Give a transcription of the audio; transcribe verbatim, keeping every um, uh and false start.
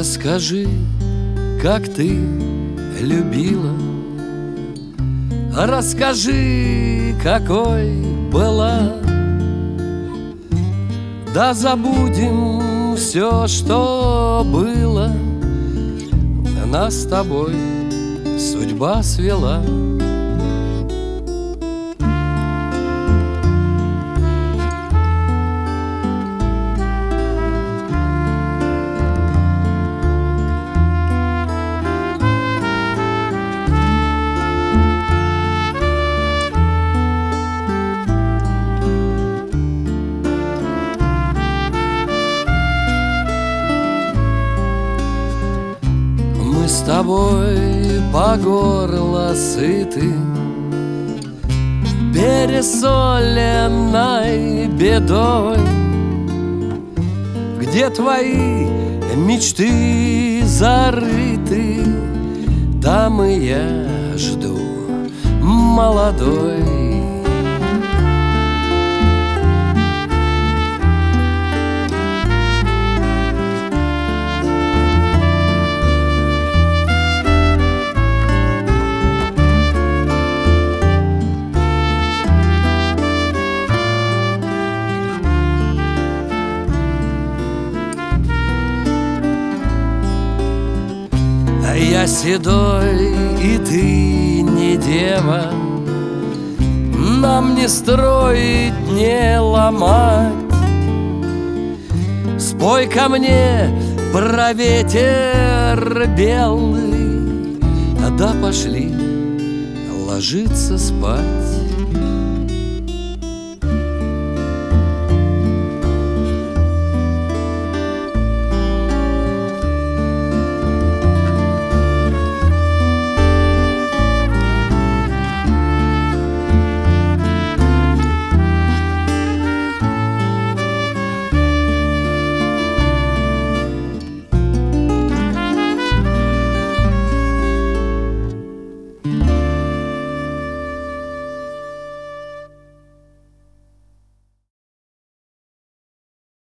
Расскажи, как ты любила, расскажи, какой была. Да забудем все, что было, нас с тобой судьба свела. Мы с тобой по горло сыты пересоленной бедой, где твои мечты зарыты, там и я жду молодой. Я седой, и ты не дева, нам не строить, не ломать. Спой ко мне про ветер белый, да пошли ложиться спать.